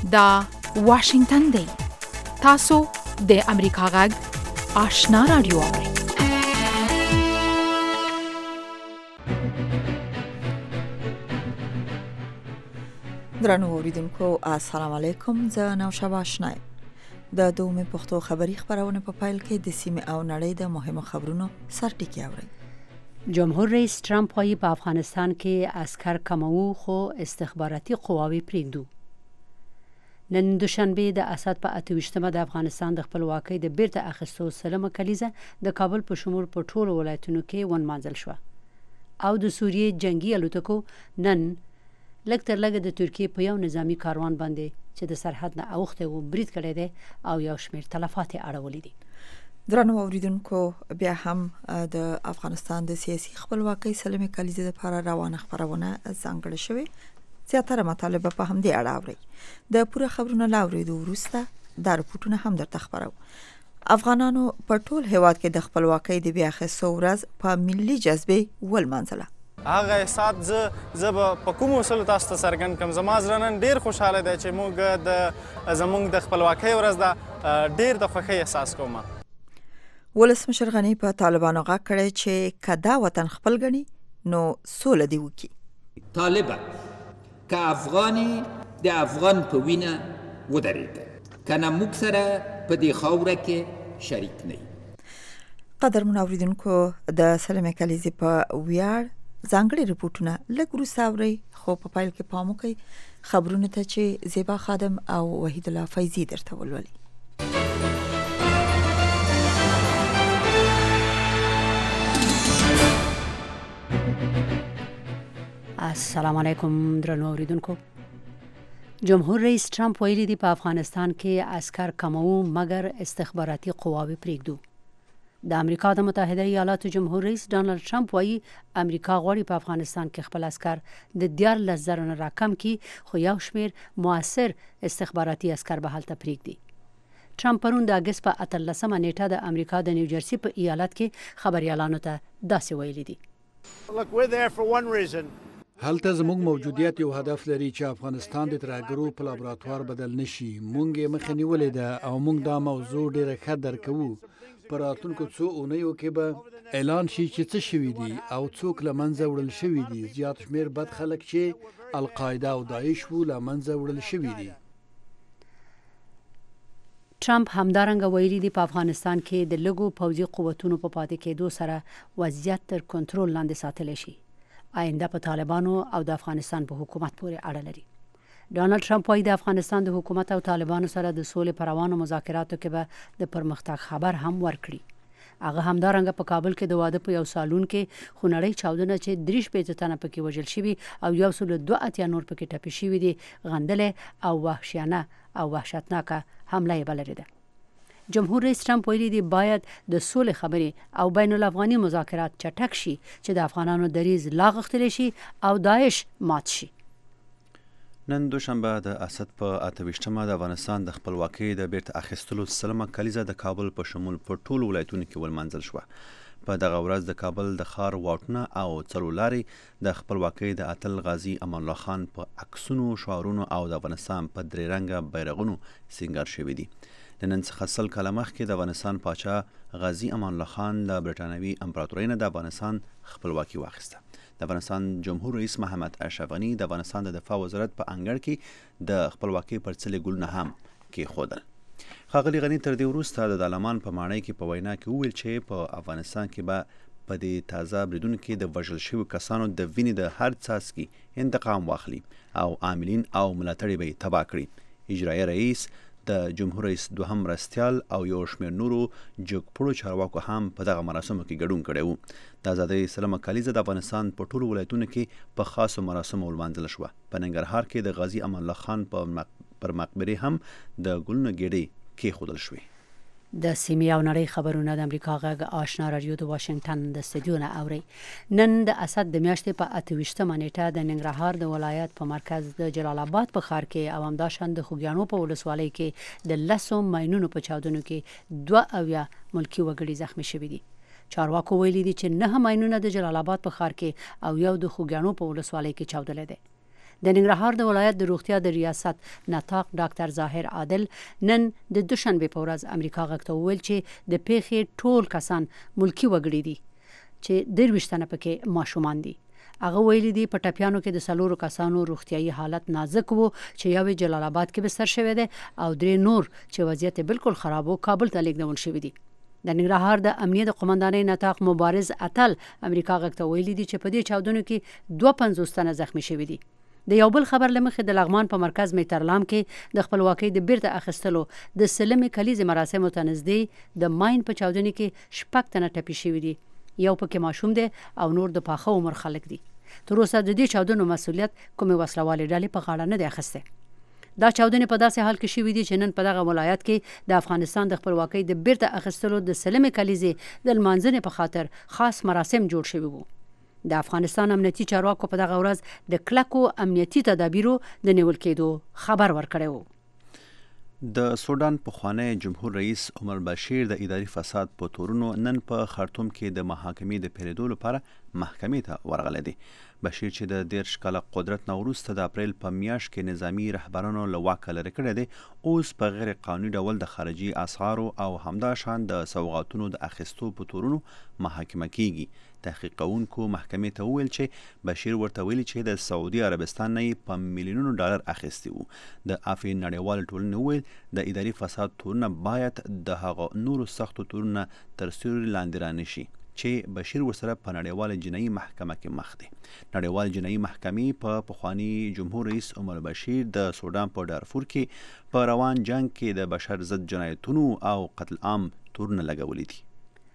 دا واشنگتن دی. تاسو د امریکا غږ آشنا رادیو اورئ. درنو اوریدونکو السلام علیکم. زه نوشابه آشنا یم. د دومې پښتو خبری خبرونه په پایل کې د سیمې او نړۍ د مهمو خبرونو سرټکی اورئ. جمهور رئیس ترامپ وايي په افغانستان کې عسكر کموو خو استخباراتي قواوی پرېږدو. نن دوشنبه د اسد په 28مه د افغانستان د خپلواکۍ د بیرته اخیستو سلمه کلیزه د کابل په شمول په ټولو ولایتونو کې ونمانځل شو او د سوریې جنگي الوتکو نن لږ تر لږه د ترکیې په یو نظامی کاروان باندې چې د سرحد نه اوخته و برید کړی دی او یو شمېر تلفات اړولې دي. درنو اوریدونکو بیا هم د افغانستان د سیاسي خپلواکۍ سلمه کلیزه لپاره روانه خبرونه ځانګړې شوې. زیاتره مطالب په همدې اړه اوري. د پوره خبرونو لاوریدو وروسته دا رپورټونه هم درته خبرو. افغانانو په ټول هیواد کې د خپلواکۍ د بیا اخیستو ورځ په ملي جذبه ولمانځله. هغه احساس زه په کوم اصول تاسو ته څرګند کوم. زما زړه نن ډېر خوشحاله دی چې موږ زموږ د خپلواکۍ ورځ ده ډېر د خوښۍ احساس کوم. ولسمشر غنی په طالبانو غږ کړی چې کدا وطن خپل غني نو سوله دی وکي. طالبه که افغاني د افغان په وینه ودرېده کنه موږ سره په دې خاوره کې شریک نه یو. قدرمن اوریدونکو د سلمه کلیزې په ویاړ ځانګړي رپورټونه لږ وروسته اورئ، خو په پیل کې پام وکړئ خبرونه ته چې زیبا خادم او وحید الله فیضي درته ولولي. السلام علیکم درنو اوریدونکو. جمهور رئیس ترامپ ویلي دی په افغانستان کې عسكر کموو مګر استخباراتي قواوی پرېږدو. د امریکا د متحده ایالاتو جمهور رئیس ډانلډ ترامپ وایي امریکا غواړي په افغانستان کې خپل عسكر د 14,000 نه راکم کړي، خو یو شمېر موثر استخباراتي عسكر به هلته پرېږدي. ترامپ پرون د اګست په 18مه نیټه د امریکا د نیوجرسي په ایالت کې خبريالانو ته داسې ویلي دي. هلته زموږ موجودیت یو هدف لري چې افغانستان د ترهګرو په لابراتوار بدل نشي. مونږ یې مخه نیولې ده او مونږ دا موضوع ډیره ښه درک کوو. په راتلونکو څو اونیو کې به اعلان شي چې څه شوي دي او څوک له منځه وړل شوي دي. زیات شمېر بد خلک چې القاعده او داعش وو له منځه وړل شوي دي. ترامپ همدارنګه ویلي دی په افغانستان کې د لږو پوځي قوتونو په پاتې کېدو سره وضعیت تر کنټرول لاندې ساتلی شي. آینده په طالبانو او د افغانستان په حکومت پورې اړه لري. ډانلډ ترامپ وايي د افغانستان د حکومت او طالبانو سره د سولې په روانو مذاکراتو کې به د پرمختګ خبر هم ورکړي. هغه همدارنګه په کابل کې د واده په یو سالون کې خونړۍ چاودنه چې 3 تنه پکې وژل شوي او 102 نور پکې ټپي شوي دي غندلې او وحشیانه او وحشتناکه حمله یې بللې ده. جمهور رئیس ترامپ ویلي دی باید د سولې خبرې او بین الافغاني مذاکرات چټک شي چې د افغانانو دریځ لا غښتلی شي او داعش مات شي. نن دوشنبه د اسد په 28مه د افغانستان د خپلواکۍ د بیرته اخیستلو سلمه کلیزه د کابل په شمول په ټولو ولایتونو کې ولمانځل شوه. په دغه ورځ د کابل د ښار واټونه او څلورلارې د خپلواکۍ د اتل غازي امان الله خان په عکسونو، شعارونو او د افغانستان په درې رنګه بیرغونو سینګار شوي دي. د نن څخه 100 کاله مخکې د افغانستان پاچا غازي امان الله خان له برټانوي امپراتورۍ نه د افغانستان خپلواکي واخیسته. د افغانستان جمهور رئیس محمد اشرف غني د افغانستان د دفاع وزارت په انګړ کې د خپلواکۍ پر څلي ګلونه هم کېښودل. ښاغلي غني تر دې وروسته د دالمان په ماڼۍ کې په وینا کې وویل چې په افغانستان کې به په دې تازه بریدونو کې د وژل شویو کسانو د وینې د هر څاڅکي انتقام واخلي او عاملین او ملاتړي به یې تباه کړي. اجرایي رئیس د جمهور رئیس دوهم مرستیال او یو شمېر نورو جګپوړو چارواکو هم په دغه مراسمو کې ګډون کړی و. د ازادۍ سلمه کلیزه د افغانستان په ټولو ولایتونو کې په خاصو مراسمو ولمانځل شوه. په ننګرهار کې د غازي امان الله خان پر مقبرې هم د ګلونو ګېډۍ کېښودل شوې. د سیمې او نړۍ خبرونه د امریکا غږ آشنا رادیو د واشنگټن د استودیو نه اوري. نن د اسد د میاشتې په 28مه نیټه د ننګرهار د ولایت په مرکز د جلال آباد په ښار کې او همداشان د خوږیانو په ولسوالۍ کې د 10 ماینونو په چاودنو کې 2 ملکي وګړي زخمی شوي دي. چارواکو ویلي دي چې 9 ماینونه د جلال آباد په ښار کې او یو د خوږیانو په ولسوالۍ کې چاودلې ده. د ننګرهار د ولایت د روغتیا د ریاست نطاق ډاکټر ظاهر عادل نن د دوشنبه په ورځ امریکا غږ ته وویل چې د پیښې ټول کسان ملکی وګړي دي چې 23 تنه پکې ماشومان دي. هغه ویلي دي په ټپیانو کې د 4 کسانو روغتیايي حالت نازک وو چې یو جلال آباد کې بستر شوی دی او 3 نور چې وضعیت بالکل خراب وو کابل ته لیږدول شوی دي. د ننګرهار د امنیت قومندانۍ نطاق مبارز اتل امریکا غږ ته ویلي دي چې په دې چاودنو کې 52 تنه زخمی شوي دي. د یو بل خبر لمخې د لغمان په مرکز میترلام کې د خپلواکۍ د بیرته اخیستلو د سلمې کلیزې مراسمو ته نږدې د ماین په چاودنې کې 6 تنه ټپي شوي دي. یو پکې ماشوم دی او نور د پاخه عمر خلک دي. تر اوسه د دې چاودنو مسؤلیت کومې وسلوالې ډلې په غاړه نه دی اخیستی. دا چاودنې په داسې حال کې شوي دي چې نن په دغه ولایت کې د افغانستان د خپلواکۍ د بیرته اخیستلو د سلمې کلیزې د لمانځنې په خاطر خاص مراسم جوړ شوي وو. د افغانستان امنیتي چارواکو په دغه ورځ د کلکو امنیتي تدابیرو د نیول کېدو خبر ورکړی وو. د سودان پخوانی جمهور رئیس عمر بشیر د اداري فساد په تورونو نن په خرطوم کې د محاکمې د پیریدو لپاره محکمې ته ورغلی دی. بشیر چې د 13 کاله قدرت نه وروسته د اپریل په میاشت کې نظامی رهبرانو له واکه لرې کړی دی اوس په غیر قانوني ډول د خارجي اسعارو او همداشان د سوغاتونو د اخیستو په تورونو محاکمه کیږي. تحقیق کوونکو محکمې ته وویل چې بشیر ورته ویلي چې د سعودي عربستان نه په میلیونونو ډالر اخیستی وو. د افی نړیوال ټولنې وویل د اداري فساد تورونه باید د هغه نورو سختو تورونه تر سیوري لاندې رانشي چې بشیر ورسره په نړیواله جنایي محکمه کې مخ دی. نړیواله جنایي محکمې په پخوانی جمهور رئیس عمر بشیر د سودان په دارفور کې په روان جنگ کې د بشر ضد جنایتونو او قتل عام تورونه لګولي دي.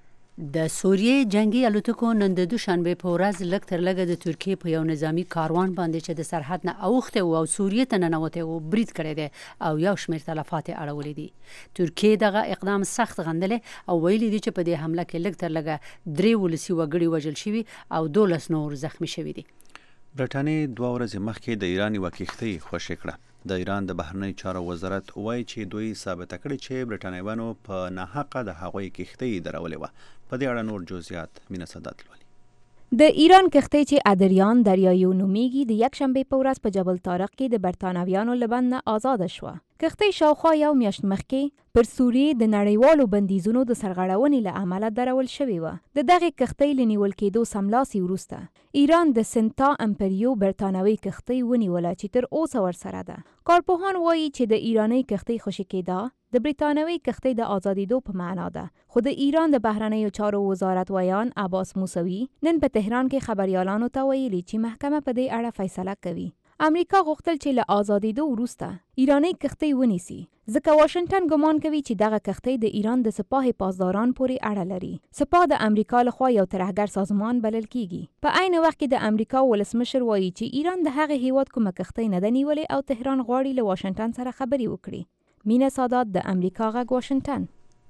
د سوریې جنگي الوتکو نن د دوشنبه په ورځ لږ تر لږه د ترکیې په یو نظامی کاروان باندې چې د سرحد نه اوښتی و او سوریې ته ننوتی و برید کړی دی او یو شمېر تلفات یې اړولی دي. ترکیې دغه اقدام سخت غندلی او ویلي دي چې په دې حمله کې لږ تر لږه 3 ولسي وګړي وژل شوي او 12 نور زخمی شوي دي. برټانیې 2 ورځې مخکې د ایران یوه کښتۍ خوشې کړه. د ایران د بهرنی چارو وزارت وایي چې دوی ثابته کړې چې برټانویانو په ناحقه د هغوی کښتۍ درولې وه. په دې اړه نور جزئیات مینه سادات لولي. د ایران کښتۍ چې ادریان دریایي نومیږي د یکشنبې په ورځ په جبل طارق کې د برټانویانو له بند نه آزاده شوه. کښتۍ شاوخوا یو میاشت مخکې پر سوریې د نړیوالو بندیزونو د سرغړونې له امله درول شوې وه. د دغې کښتۍ له نیول کېدو سملاسي وروسته ایران د سنتا امپریو برټانوي کښتۍ ونیوله چې تر اوسه ورسره ده. کارپوهان وایي چې د ایراني کښتۍ خوشي کېدا د برټانوي کښتۍ د آزادېدو په معنا ده. خو د ایران د بهرنیو چارو وزارت ویان عباس موسوي نن په تهران کې خبريالانو ته ویلي چې محکمه په دې اړه فیصله کوي. امریکا غوښتل چې له آزادېدو وروسته ایراني کښتۍ ونیسي ځکه واشنگټن ګمان کوي چې دغه کښتۍ د ایران د سپاه پاسداران پورې اړه لري. سپاه د امریکا لخوا یو ترهګر سازمان بلل کیږي. په عین وخت کې د امریکا ولسمشر وایي چې ایران د هغه هیواد کومه کښتۍ نه ده نیولې او تهران غواړي له واشنگټن سره خبرې وکړي. مینه سادات د امریکا غږ واشنگټن.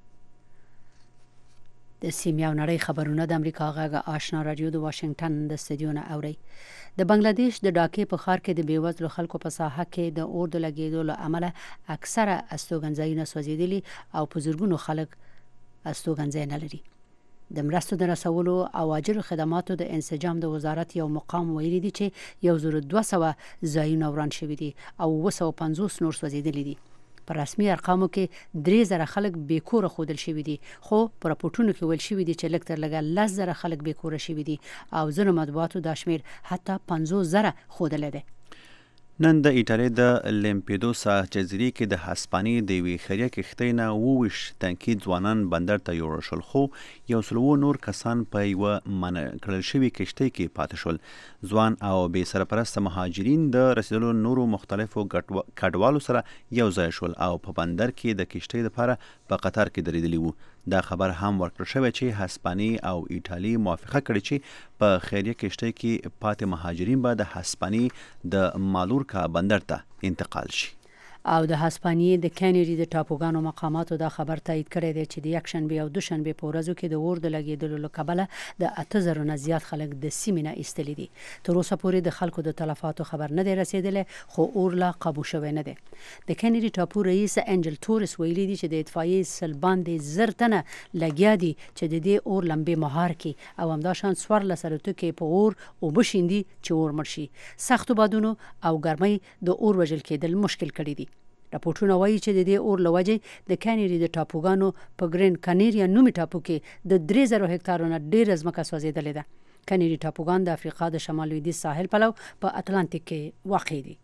د سیمې او نړۍ خبرونه د امریکا غږ آشنا رادیو د واشنگټن د استودیو نه اوري. د بنگلاديش د ډاکې په ښار کې د بیوزلو خلکو په ساحه کې د اور د لګېدو له امله اکثره استوګنځایونه سوځېدلي او په زرګونو خلک استوګنځای نه لري. د مرستو د رسولو او اجرو خدماتو د انسجام د وزارت یو مقام ویلي دي چې 1200 ځایونه وران شوي دي او 250 نور سوځېدلي دي. په رسمي ارقامو کې 3000 خلک بیکوره ښودل شوي دي خو په راپورټونو کې ویل شوي دي چې لږ تر لږه 10,000 خلک بیکوره شوي دي او ځینو مطبوعاتو دا شمیر حتی 50,000 ښودلی دی. نن د ایټالیا د لیمپیدوسا جزیرې کې د هسپانیې د یوې خیریه کښتۍ نه 28 تنکي ځوانان بندر ته یوړل شول خو 100 نور کسان په یوه منع کړل شوې کښتۍ کې پاتې شول. ځوان او بې سرپرسته مهاجرین د رسیدلو نورو مختلفو کډوالو سره یو ځای شول او په بندر کې د کښتۍ لپاره په قطار کې درېدلي وو. دا خبر هم ورکړل شوی چې هسپانیې او ایټالیا موافقه کړې چې په خیریه کښتۍ کې پاتې مهاجرین به د هسپانیې د مالورکا بندر ته انتقال شي. او د هسپانیې د کینری د ټاپوګانو مقاماتو دا خبر تایید کړی دی چې د یک شنبه او دوشنبه په ورځو کې د اور د لګیدلو له کبله د 8000 نه زیات خلک د سیمې نه ایستلي دي. تر اوسه پورې د خلکو د تلفاتو خبر نه دی رسیدلی، خو اور لا قابو شوی نه دی. د کینری ټاپو رئیس انجل تورس ویلي دي چې د اطفائیې سل باندې 1000 تنه لګیا دي چې د دې اور لمبې مهار کړي او همداشان 14 الوتکې په اور اوبه شیندي چې اور مړ شي. سختو بادونو او ګرمۍ د اور وژل کېدل مشکل کړي دي. راپورټونه وایي چې د دې اور له وجې د کینری د ټاپوګانو په ګرین کانیریا نومي ټاپو کې د 3000 هکتارونو ډېره ځمکه سوځېدلې ده. کینری ټاپوګان د افریقا د شمال لویدیځ ساحل پلو په اتلانتیک کې واقع دي.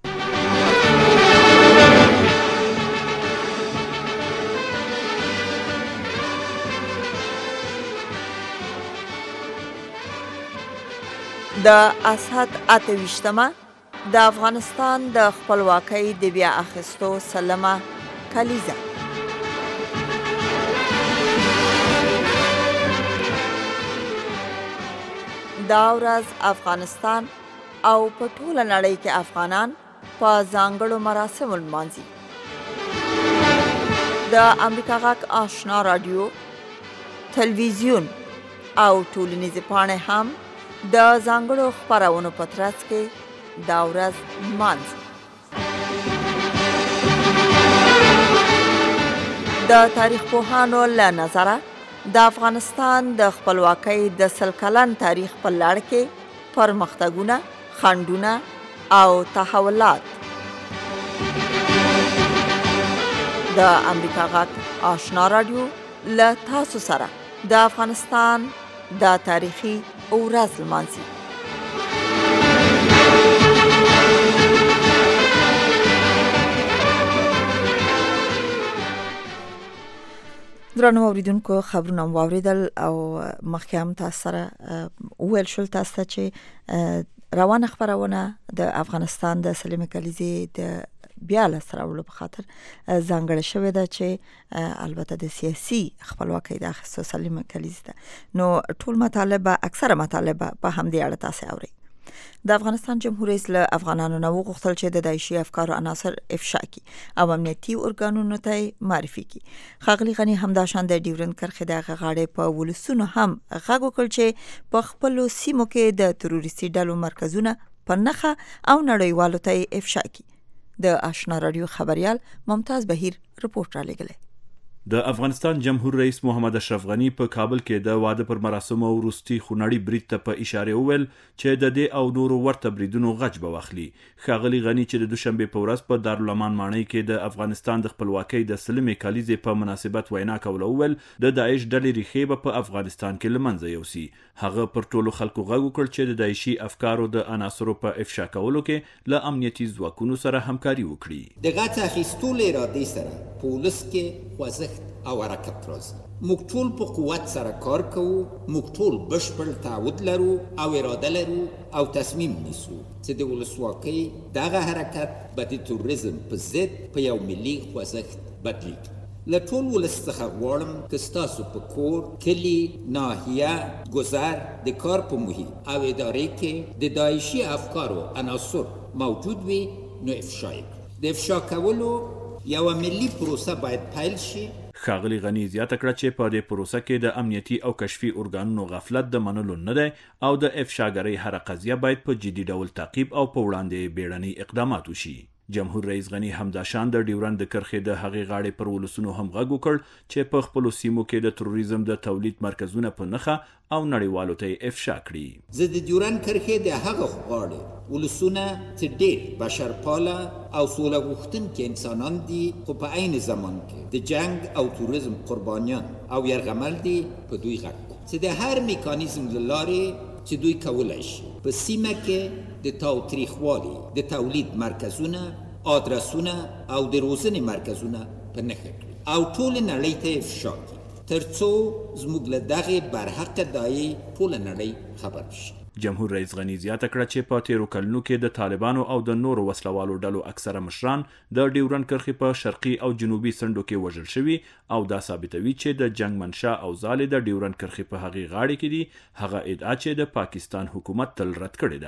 د اسد 28مه د افغانستان د خپلواکۍ د بیا اخیستو سلمه کلیزه. دا ورځ افغانستان او په ټوله نړۍ کې افغانان په ځانګړو مراسمو لمانځي. د امریکا غږ آشنا رادیو، تلویزیون او ټولنیزې پاڼې هم د ځانګړو خپرونو په ترڅ کې دا ورځ لمانځي. د تاریخ پوهانو له نظره د افغانستان د خپلواکۍ د 100 کلن تاریخ په لړ کې پرمختګونه، خنډونه او تحولات د امریکا غږ آشنا رادیو له تاسو سره د افغانستان د تاریخي ورځ لمانځي. درنو اوریدونکو، خبرونه مو واوریدل او مخکې هم تاسو سره وویل شول تاسو ته چې روانه خبرونه د افغانستان د سلمې کلیزې د بیا لاسته راوړلو په خاطر ځانګړې شوې ده چې البته د سیاسي خپلواکۍ د اخیستو سلمې کلیزې ده. نو ټول مطالب، اکثره مطالب په همدې اړه تاسو اورئ. د افغانستان جمهور رئیس له افغانانو نه وغوښتل چې د داعشي افکارو عناصر افشا کړي او امنیتي ارګانونو ته معرفي کړي. ښاغلي غني همداشان د ډیورند کرښې د غاړې په ولسونو هم غږ وکړ چې په خپلو سیمو کې د تروریستي ډلو مرکزونه په نښه او نړیوالو ته افشا کړي. د آشنا رادیو خبریال ممتاز بهیر رپورټ را لېږلی. د افغانستان جمهور رئیس محمد اشرف غنی په کابل کې د واده پر مراسمو وروستي خونړي برید ته په اشاره وویل چې د دې او نورو ورته بریدونو غچ به واخلي. ښاغلي غنی چې د دوشنبه په ورځ په دارالامان ماڼۍ کې د افغانستان د خپلواکۍ د سلمې کلیزې په مناسبت وینا کوله وویل د داعش ډلې ریښې به په افغانستان کې له منځه یوسي. هغه پر ټولو خلکو غږ وکړ چې د داعشي افکارو د عناصرو په افشا کولو کې له امنیتي ځواکونو سره همکاري وکړي. د غچ اخیستلو ارادې سره په ولس کې خوځښت او حرکت راځي. موږ ټول په قوت سره کار کوو، موږ ټول بشپړ تعهد لرو او اراده لرو او تصمیم نیسو چې د ولسواکۍ دغه حرکت به د تروریزم په ضد په یو ملي خوځښت بدل کړي. له ټول ولس څخه غواړم که ستاسو په کور، کلي، ناحیه، ګذر، د کار په محیط او ادارې کې د داعشي افکارو عناصر موجود وي نو افشا یې. د افشا کولو یوه ملي پروسه باید پیل شي. ښاغلي غني زیاته کړه چې په دې پروسه کې د امنیتي او کشفي ارګانونو غفلت د منلو نه دی او د افشاګرۍ هر قضیه باید په جدي ډول تعقیب او په وړاندې بیړني اقدامات وشي. جمهور رئیس غنی همداشان د ډیورند د کرښې د هغې غاړې پر ولسونو هم غږ وکړ چې په خپلو سیمو کې د تروریزم د تولید مرکزونه په نښه او نړیوالو ته افشا کړي. زه د ډیورند کرښې د هغه غاړې ولسونه چې ډېر بشرپاله او سوله غوښتونکي انسانان دي خو په عین زمان کې د جنگ او تروریزم قربانیان او یرغمل دي په دوی غږ چې د هر میکانیزم له لارې چې دوی کولی شي په سیمه کې د تاوتریخوالي د تولید مرکزونه، آدرسونه او د روزنې مرکزونه په نښه کړي او ټول نړۍ ته افشا کړي تر څو زموږ له دغې برحقه داعیې ټوله نړۍ خبر شي. جمهور رئیس غنی زیاته کړه چې په تیرو کلونو کې د طالبانو او د نورو وسلوالو ډلو اکثره مشران د ډیورند کرښې په شرقي او جنوبي څنډو کې وژل شوي او دا ثابتوي چې د جنگ منشا او ځالې د ډیورند کرښې په هغې غاړې کې دي. هغه ادعا چې د پاکستان حکومت تل رد کړې ده.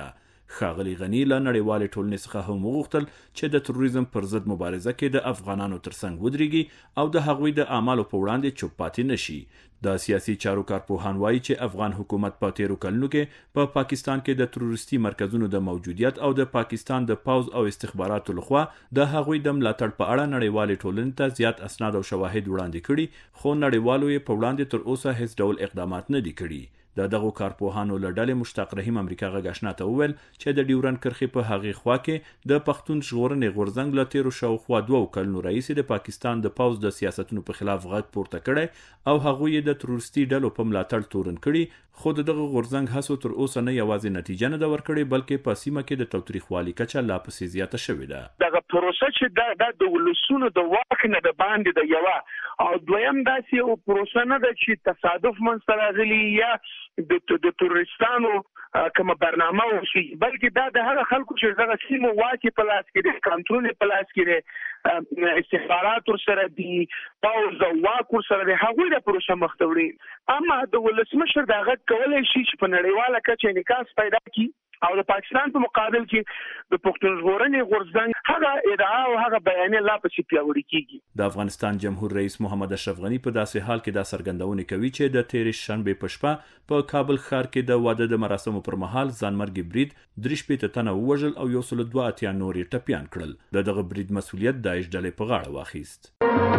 ښاغلي غني له نړیوالې ټولنې څخه هم وغوښتل چې د تروریزم پر ضد مبارزه کې د افغانانو ترڅنګ ودرېږي او د هغوی د اعمالو په وړاندې چوپ پاتې نشي. د سیاسي چارو کارپوهان وایي چې افغان حکومت په تیرو کلونو کې په پاکستان کې د تروریستي مرکزونو د موجودیت او د پاکستان د پوځ او استخباراتو لخوا د هغوی د ملاتړ په اړه نړیوالې ټولنې ته زیات اسناد او شواهد وړاندې کړي، خو نړیوالو یې په وړاندې تر اوسه هیڅ ډول اقدامات نه دي کړي. د دغو کارپوهانو له ډلې مشتاق رحیم امریکا غږ آشنا ته وویل چې د ډیورنډ کرښې په هغې خوا کې د پښتون ژغورنې غورځنګ له تیرو شاوخوا 2 کلونو راهیسې د پاکستان د پوځ د سیاستونو په خلاف غږ پورته کړی او هغوی یې د تروریستي ډلو په ملاتړ تورن کړي، خو د دغه غورځنګ هڅو تر اوسه نه یوازې نتیجه نه ده ورکړې بلکې په سیمه کې د تاوتریخوالي کچه لا پسې زیاته شوې ده. دغه پروسه چې د ولسونو د واک نه د باندې د یوه او دویم داسې یو پروسه نه ده چې تصادف منځته راغلي یا د تروریستانو کومه برنامه وشي، بلکې دا د هغه خلکو چې دغه سیمو واک په لاس کې دی، کنټرول په لاس کې دی، استخبارات ورسره دي، پوځ او واک ورسره دی، هغوی د پروسه مخ ته وړي. اما د ولسمشر دا غږ کولی شي چې په نړیواله کچه انعکاس پیدا کړي او د پاکستان په مقابل کې د پښتون ژغورنې غورځنګ هغه ادعا او هغه بیانیه لا پسې پیاوړې کیږي. د افغانستان جمهور رئیس محمد اشرف غني په داسې حال کې دا څرګندونه کوي چې د تیرې شنبې په شپه په کابل ښار کې د واده د مراسمو پر مهال ځانمرګي برید 3 تنه ووژل او 102 نور یې ټپیان کړل. دغه برید مسؤلیت داعش ډلې په غاړه واخیست.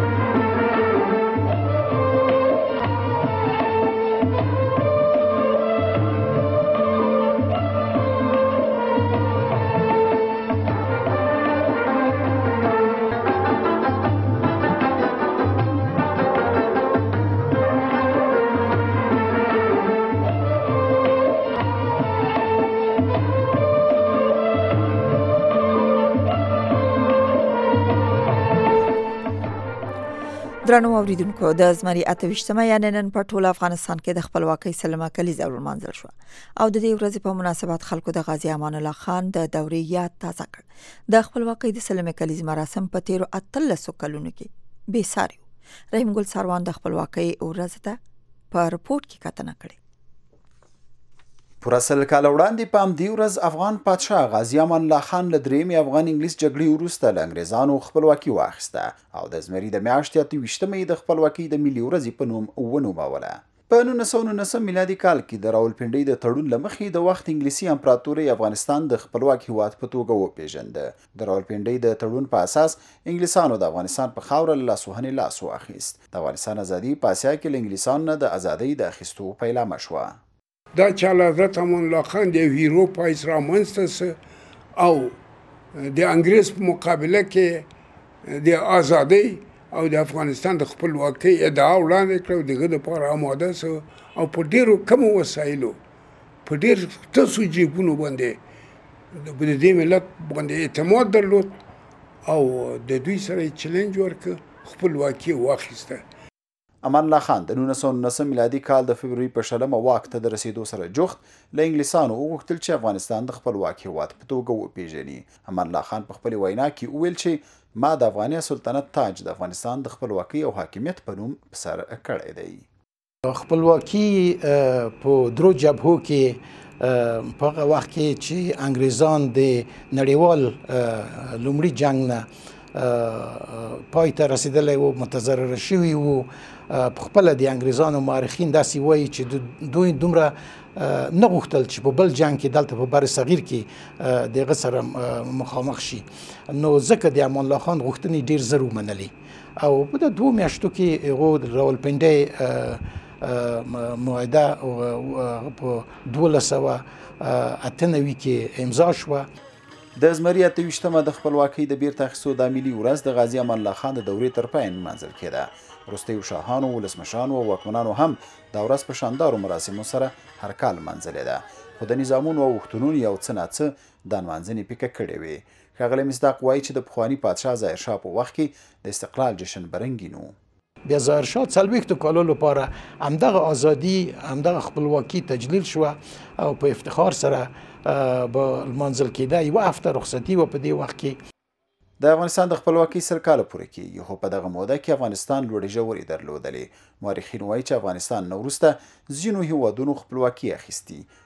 درنو اوریدونکو، د زمري 28مه یعنی نن په ټول افغانستان کې د خپلواکۍ سلمه کلیزه ولمانځل شو او د دې ورځې په مناسبت خلکو د غازی امان الله خان د دورې یاد تازه کړ. د خپلواکۍ د سلمه کلیزې مراسم په تیرو 13 کلونو کې بې ساري و. رحیم ګل سروان د خپلواکۍ ورځ ته په رپورت کې کتنه کړې. پوره سل کاله وړاندې په همدې ورځ افغان پادشاه غازی امان الله خان له درېیمې افغان انګلیس جګړې وروسته له انګریزانو خپلواکي واخیسته او د زمري د میاشتې 28مې د خپلواکۍ د ملي ورځې په نوم ونوموله. په 1919 میلادي کال کې د راولپنډۍ د تړون له مخې د وخت انګلیسي امپراتورۍ افغانستان د خپلواک هیواد په توګه وپېژنده. د راولپنډۍ د تړون په اساس انګلیسانو د افغانستان په خاوره له لاسوهنې لاس واخیست. د افغانستان ازادي په اسیا کې له انګلیسانو نه د ازادۍ د اخیستو پیلامه شوه. دا چې حضرت امان الله خان د هیرو پایس رامنځته او د انګریز په مقابله کې د ازادۍ او د افغانستان د خپلواکۍ ادعا وړاندې کړه، دغه لپاره آماده سو او په ډیرو کم وسایلو په ډیر تاسو جیبونو باندې د دې ملت باندې اعتماد درلود او د دوی سره چیلنج ورکړ، خپلواکي واخیسته. امان الله خان د 1919 میلادي کال د فبرवरी په 16 واک ته د رسیدو سره جوخت له انګلیسانو وغوښتل چې افغانستان د خپلواک هیواد په توګه وپیژني. امان الله خان په خپل وینا کې وویل چې ما د افغاني سلطنت تاج د افغانستان د خپلواکۍ او حاکمیت په نوم سر کړی دی. خپلواکي په درو جبهو کې په هغه وخت کې چې انګریزان د نړیوال لومړي جنگ نه پای ته رسیدلی و، متضرر شوي وو. په خپله د انګریزانو مورخین داسې وایي چې دوی دومره نه غوښتل چې په بل جنګ کې دلته په بر صغیر کې دغه سره مخامخ شي، نو ځکه د امان الله خان غوښتنې ډېر زر ومنلې او په د 2 میاشتو کې هغو د راولپنډۍ معاهده په 1298 کې امضا شوه. د زمري 28مه د خپلواکۍ د بیرته اخیستو د ملي ورځ د غازی امان الله خان د دورې تر پای نمانځل کېده. وروستیو شاهانو، ولسمشرانو او واکمنانو هم دا ورځ په شاندارو مراسمو سره هر کال لمانځلې ده، خو د نظامونو او وختونو یو څه ناڅه د نمانځنې پیکه کړې وې. ښاغلی مصداق وایي چې د پخواني پادشاه ظاهرشاه په وخت کې د استقلال جشن برنګین و. بیا ظاهرشاه 40 کالو لپاره همدغه ازادي، همدغه خپلواکي تجلیل شوه او په افتخار سره به لمانځل کېده. یوه هفته رخصتي وه په دې وخت کې. د افغانستان د خپلواکۍ 100 کاله پوره کېږي، خو په دغه موده کې افغانستان لوړې ژورې درلودلې. مورخین وایي چې افغانستان نه وروسته ځینو هیوادونو خپلواکي اخیستي،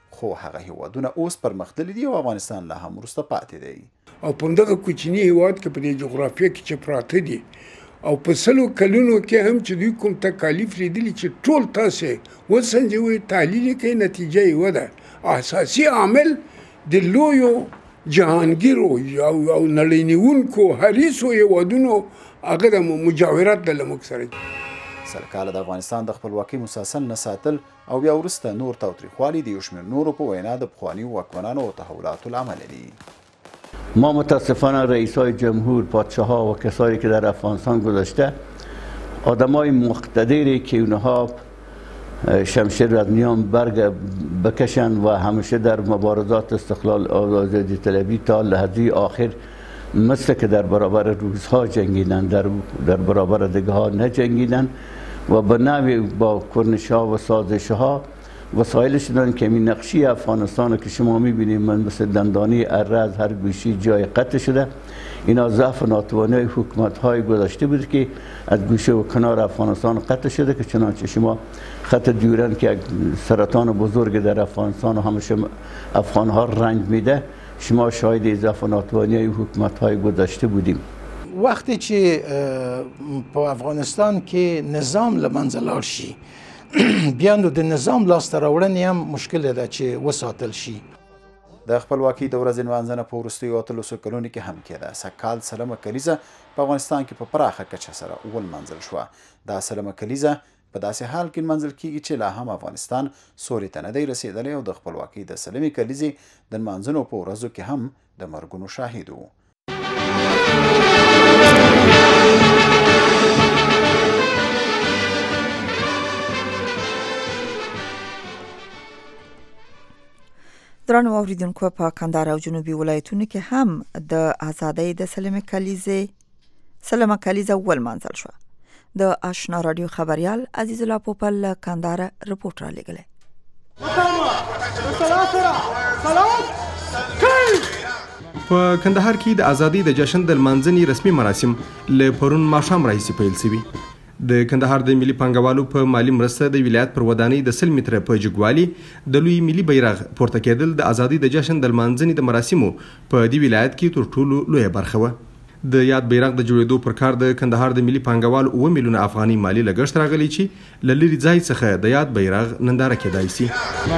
خو هغه هیوادونه اوس پرمختللي دي او افغانستان لا هم وروسته پاتې دی. او په دغه کوچني هیواد کې په دې جغرافیه کې چې پراته دي او په سلو کلونو کې هم چې دوی کوم تکالیف لیدلي چې ټول تاسې وسنجوي تحلیل کوي نتیجه یې وده اساسي عامل د لویو جهانګیرو او نړیونیونکو حریصو هیوادونو هغه د مجاورت د لمک سره سرکال د افغانستان د خپلواکۍ مسلسل نه ساتل او بیا وروسته نور تاوتریخوالي د یو شمېر نورو په وینا د پخوانیو واکمنانو او تحولاتو العمل دي. ما متاسفانه رئیسای جمهور، پادشاه‌ها و کسانی که در افغانستان گذشته آدمای مقتدری که اونها شمشیر را از میان برگ بکشن و همیشه در مبارزات استقلال آزادی طلبی تا لحظه آخر مثل که در برابر روزها جنگیدن در برابر دگه‌ها نجنگیدن و به نوعی با کرنش‌ها و سازش‌ها وسایل شدن که این نقشی افغانستان که شما می‌بینید من مثل دندانه اره از هر گوشی جای قطع شده. اینا ضعف و ناتوانی حکومت‌های گذشته بود که از گوشه و کنار افغانستان قطع شده که چنانچه شما خط دیورن که سرطان بزرگ در افغانستان و همیشه افغان‌ها رنج میده شما شاهد ضعف و ناتوانی حکومت‌های گذشته بودیم. وقتی چې په افغانستان کې نظام له منځه لاړ شي بیا نو د نظام لاسته راوړنې هم مشکل ده چې وساتل شي. د خپلواکۍ د ورځې نمانځنه په وروستیو 13 کلونو کې هم کېده. سږکال سلمه کلیزه په افغانستان کې په پراخه کچه سره ولمانځل شوه. دا سلمه کلیزه په داسې حال کې نمانځل کېږي چې لا هم افغانستان سولې ته نه دی رسېدلی او د خپلواکۍ د سلمې کلیزې د نمانځنو په ورځو کې هم د مرګونو شاهد وو. درنو اوریدونکو په کندهار او جنوبي ولایتونو کې هم د آزادۍ د سلمه کلیزه ولمانځل شوه. د آشنا رادیو خبریال عزیز الله پوپل کندهار رپورټ را لېږلی. په کندهار کې د آزادۍ د جشن د لمانځنې رسمي مراسم له پرون ماښام راهیسې پیل شوي. د کندهار د ملي پانګوالو په مالی مرسته د ولایت پر ودانۍ د 100 متره په جګوالي د لوی ملي بیرغ پورته کېدل د آزادۍ د جشن د لمانځنې د مراسمو په دې ولایت کې تر ټولو لویه برخه وه. د یاد بیرغ د جوړېدو پر کار د کندهار د ملي پانګوالو 9 میلیونه افغاني مالی لګښت راغلی چې له لرې ځای څخه د یاد بیرغ ننداره کېدای شي.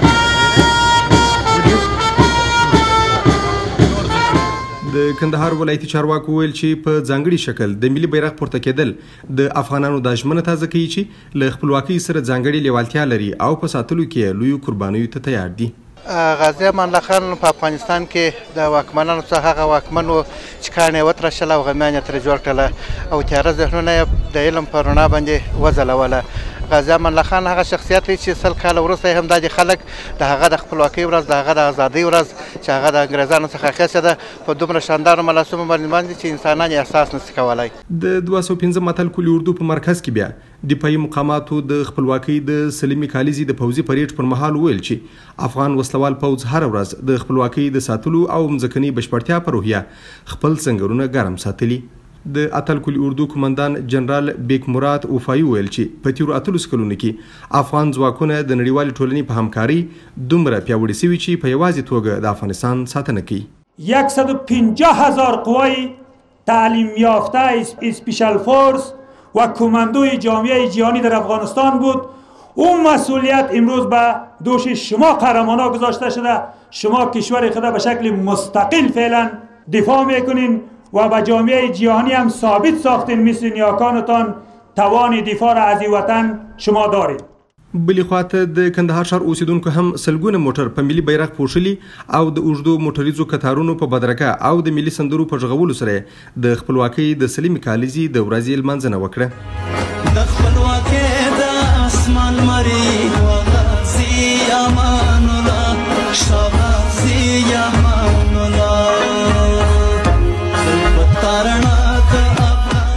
د کندهار ولایتي چارواکو ویل چې په ځانګړي شکل د ملي بیرغ پورته کېدل د افغانانو د ژمنه تازه کوي چې له خپلواکۍ سره ځانګړې لیوالتیا لري او په ساتلو کې لویو قربانیو ته تیار دي. غازي امان الله خان په افغانستان کې د واکمنانو څخه هغه واکمن و چې کاڼې وتراشله او غمیان یې ترې جوړ کړله او تیاره ذهنونه یې د علم په رڼا باندې وځلوله. غازي امان الله خان هغه شخصیت دی چې 100 کاله وروسته هم دا د خلک د هغه د خپلواکۍ ورځ د هغه د ازادۍ ورځ چې هغه د انګریزانو څخه اخیستې ده په دومره شاندارو مراسمو باندې چې انسانان یې احساس نشي کولی. د 215 اتل کلي اردو په مرکز کې بیا دفاعي مقاماتو د خپلواکۍ د سلمي کالیزې د پوځي پریډ پر مهال ویل چې افغان وسلوال پوځ هر ورځ د خپلواکۍ د ساتلو او مځکنۍ بشپړتیا پر روحیه خپل سنگرونه ګرم ساتلي. د اتل کلي اردو قومندان جنرال بیک مراد وفایي ویل چې په تیرو 13 کلونو کې افغان ځواکونه د نړیوالې ټولنې په همکاري دومره پیاوړي شوي چې په یوازې توګه د افغانستان ساتنه کوي. 150,000 قوای تعلیم یافته اسپیشال فورس و کماندوی جامعه جهانی در افغانستان بود. اون مسئولیت امروز به دوش شما قهرمانا گذاشته شده. شما کشور خود به شکل مستقل فعلا دفاع میکنین و به جامعه جهانی هم ثابت ساختین مثل نیاکانتان توان دفاع را از وطن شما دارید. بلې خواته د کندهار ښار اوسیدونکو هم سلګونه موټر په ملي بیرغ پوښلي او د اوږدو موټریزو کتارونو په بدرګه او د ملي سندرو په ژغولو سره د خپلواکۍ د سلمې کالیزې د ورځې لمانځنه وکړه. د خپلواکۍ د اسمان مري وغازي امان الله شغازي امان الله د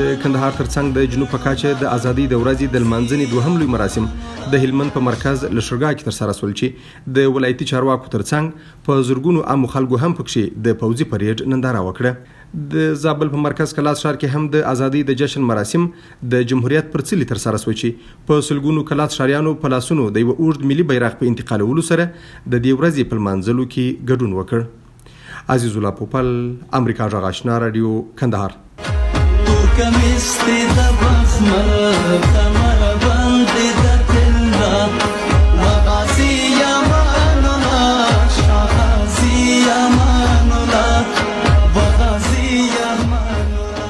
کندهار ترڅنګ د جنوب په کاچه د ازادۍ د ورځې د لمانځنې دوهم لوی مراسم د هلمند په مرکز لشرګا کې ترسره شول چې د ولایتي چارواکو ترڅنګ په زرګونو عامو خلکو هم پکې د پوځي پریډ ننداره وکړه. د زابل په مرکز کلاس ښار کې هم د ازادۍ د جشن مراسم د جمهوریت پر څلي ترسره شول چې په سلګونو کلاس ښاریانو په لاسونو د یو اوږد ملي بیرغ په انتقالولو سره د دې ورځې په لمانځلو کې ګډون وکړ. عزیز الله پوپل، امریکا غږ آشنا رادیو، کندهار. کمیستی د بخمل کمر باندې د تلدا وغازی یمانولا شغازی یمانولا وغازی یمانولا.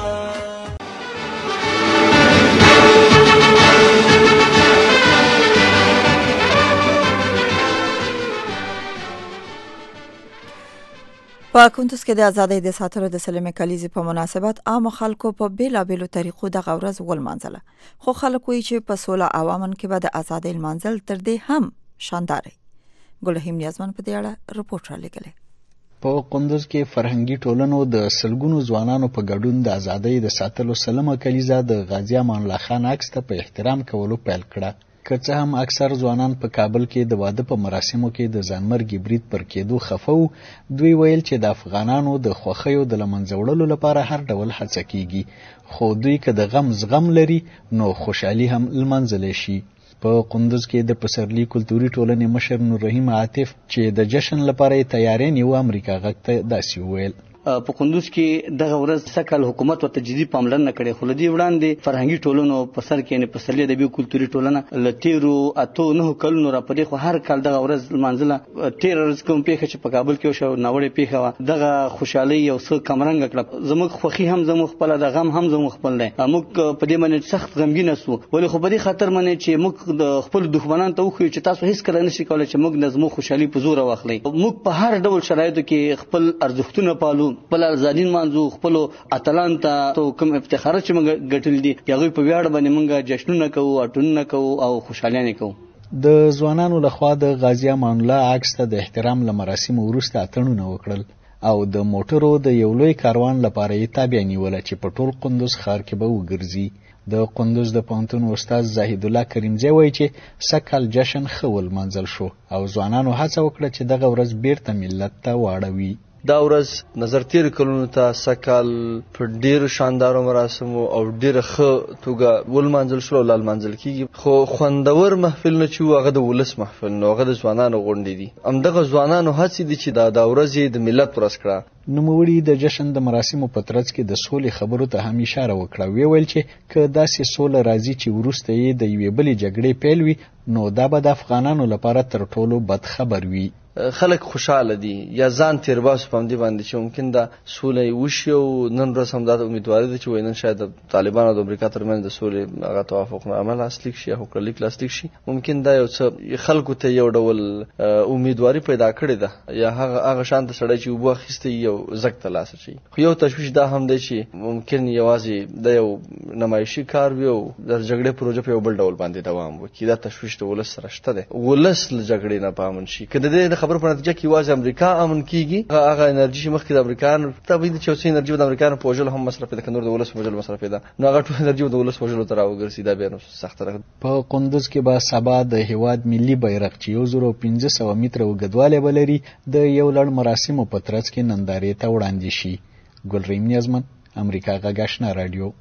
په کندوز کې د ازادۍ د ساتلو د سلمې کلیزې په مناسبت عام خلکو په بیلابیلو طریقو دغه ورځ ولمانځله، خو خلک وایي چې په سوله او امن کې به د ازادۍ لمانځل تر دې هم شاندار وي. ګلهیم نیازمن په دې اړه رپورټ رالیږلی. په کندوز کې فرهنګي ټولنو د سلګونو ځوانانو په ګډون د ازادۍ د ساتلو سلمه کلیزه د غازی امان الله خان عکس ته په احترام کولو پیل کړه. که څه هم اکثر ځوانان په کابل کې د واده په مراسمو کې د ځانمرګي برید پر کېدو خفه وو، دوی ویل چې د افغانانو د خوښیو د لمنځه وړلو لپاره هر ډول هڅه کیږي، خو دوی که د غم زغم لري نو خوشحالي هم لمنځلی شي. په کندوز کې د پسرلي کلتوري ټولنې مشر نور رحیم عاطف چې د جشن لپاره یې تیاری نیو امریکا غږ ته داسې وویل. په کندوز کې دغه ورځ سکل حکومت ورته جدي پاملرنه کړې، خو له دې وړاندې فرهنګي ټولنو په سر کې یعنې پسرلي ادبي کلتوري ټولنه له تېرو 8-9 کلونو راپدې خو هر کال دغه ورځ لمانځله. تېره ورځ کوم پېښه چې په کابل کې وشوه ناوړې پېښه وه، دغه خوشحالۍ یو څه کمرنګه کړه. زموږ خوښي هم زموږ خپله ده، غم هم زموږ خپل دی. موږ په دې باندې سخت غمګینه سو، ولې خو په دې خاطر باندې چې موږ د خپلو دښمنانو ته وښیو چې تاسو هېڅکله نشئ کولی چې موږ نه زموږ خوشحالي په زوره واخلئ. موږ په هر ډول شرایطو کې خپل ارزښتونه پالو، خپل ازادي منځو، خپل اتلان ته کوم افتخارات چې موږ ګټل دي هغوی په ویاړ باندې موږ جشنونه کوو، اټونونه کوو او خوشحالیانې کوو. د ځوانانو لخوا د غازی امان الله عکس ته د احترام له مراسمو وروسته اتڼونه وکړل او د موټرو د یو لوی کاروان لپاره یې تابع نیوله چې په ټول کندوز ښار کې به وګرځي. د کندوز د پوهنتون استاد زاهد الله کریمزی وایي چې سږکال جشن ښه ولمانځل شو او ځوانانو هڅه وکړه چې دغه ورځ بیرته ملت ته واړوي. دا ورځ نظر تیر کلونو ته سږکال په ډېرو شاندارو مراسمو او ډېره ښه توګه ولمانځل شول او لا لمانځل کېږي، خو خوندور محفلونه چې وو هغه د ولس محفل نو هغه د ځوانانو غونډې دي. همدغه ځوانانو هڅې دي چې دا ورځ د ملت ورځ کړه. نوموړي د جشن د مراسمو په ترڅ کې د سولې خبرو ته هم اشاره وکړه. ویل چې که داسې سوله راځي چې وروسته یې د یوې بلې جګړې پیل وي نو دا به د افغانانو لپاره تر ټولو بد خبر وي. خلک خوشاله دي یا ځان تیر باسو په همدې باندې چې ممکن دا سوله وشي او نن ورځ هم دا امیدواري ده چې نن شاید د طالبانو او د امریکا ترمنځ د سولې هغه توافقنامه لاسلیک شي، حقوقلیک لاسلیک شي. ممکن دا یو څه خلکو ته یو ډول امیدواري پیدا کړې ده یا هغه شانته سړی چې اوبه اخیستی یو زګ ته لاس اچوي. خو یو تشویش دا هم دی چې ممکن یوازې د یو نمایشي کار وي او د جګړې پروژه په یو بل ډول باندې دوام وکړي. دا تشویش د ولس سره شته دی، ولس له جګړې نه په امن شي. که د دې خبرو په نتیجه کې یوازې امریکا امن کیږي، هغه انرژي چې مخکې د امریکایانو طبیعي چې اوس انرژي د امریکایانو په وژلو هم مصرف ده، که نور د ولس په وژلو مصرف ده، نو هغه ټول انرژي د ولس په وژلو ته راوګرځي. دا بیا نو سخته ده. په کندوز کې به سبا د هیواد ملي بیرغ چې 1500 متره اوږدوالی به لري د یو لړ مراسمو په ترڅ کې نندارې ته وړاندې شي. ګلریم نیازمن، امریکا غږ آشنا رادیو.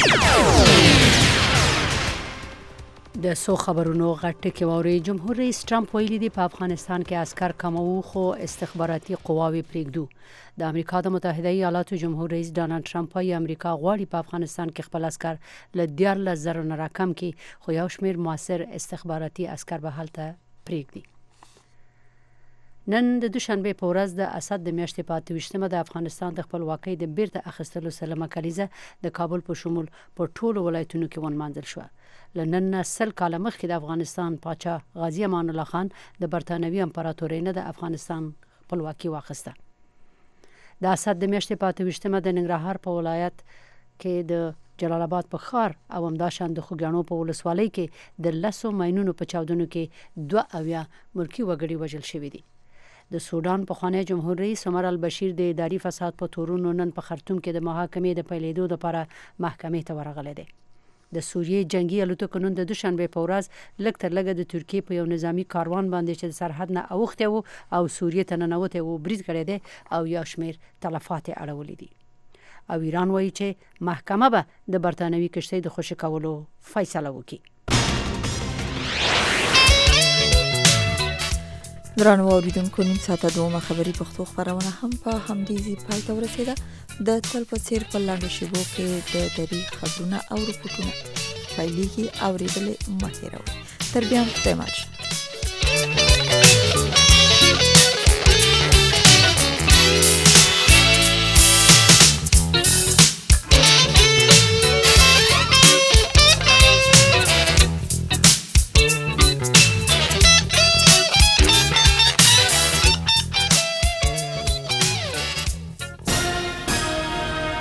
د سو خبرونو غټ کې ووري. جمهور رئیس ټرمپ ویلي دی په افغانستان کې عسكر کمو خو استخباراتي قواوي پرېږدو. د امریکا د متحده ایالاتو جمهور رئیس ډانلډ ټرمپ وايي امریکا غواړي په افغانستان کې خپل عسكر له 14,000 نه راکم کړي، خو یو شمېر موثر استخباراتي عسكر به هلته پرېږدي. نن د دوشنبه په ورځ د اسد د میاشتې په 28مه د افغانستان د خپلواکۍ د بیرته اخیستلو سلمه کلیزه د کابل په شمول په ټولو ولایتونو کې ونمانځل شوه. له نن نه 100 کاله مخکې د افغانستان پاچا غازی امان الله خان د برتانوي امپراتورۍ نه د افغانستان خپلواکي واخیسته. د اسد د میاشتې په 28مه د ننګرهار په ولایت کې د جلال آباد په ښار او همداشان د خوږیاڼو په ولسوالۍ کې د 10 ماینونو په چاودنو کې 2 ملکي وګړي وژل شوي دي. د سودان پخوانی جمهور رئیس عمر البشیر د اداري فساد په تورونو نن په خرطوم کې د محاکمې د پیلېدو لپاره محکمې ته ورغلی دی. د سوریې جنگي الوتکو نن د دوشنبه په ورځ لږ تر لږه د ترکیې په یو نظامی کاروان باندې چې د سرحد نه اوښتی و او سوریې ته ننوتی و برید کړی دی او یو شمېر تلفات یې اړولي دي. او ایران وایي چې محکمه به د برتانوي کشتۍ د خوشي کولو فیصله وکړي. درنو اوریدونکو نیم ساعته دومره خبري پښتو خبرونه هم په همدې ځای پای ته ورسېده. د تل په څېر په لاندو شیبو کې د دری خبرونه او رپوټونه پیلېږي. اورېدلې مه هېروئ. تر بیا خدای ماشه.